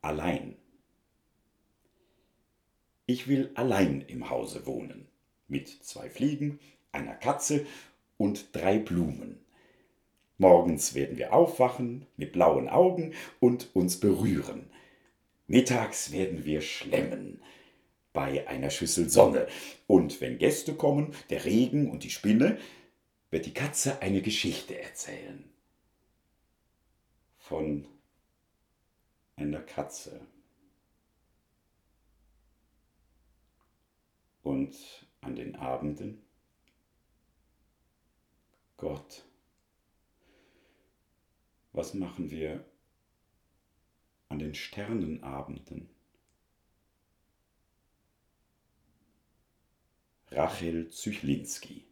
allein. Ich will allein im Hause wohnen, mit 2 Fliegen, einer Katze und 3 Blumen. Morgens werden wir aufwachen mit blauen Augen und uns berühren. Mittags werden wir schlemmen bei einer Schüssel Sonne. Und wenn Gäste kommen, der Regen und die Spinne, wird die Katze eine Geschichte erzählen. Von einer Katze. Und an den Abenden, Gott, was machen wir an den Sternenabenden? Rachel Zychlinski.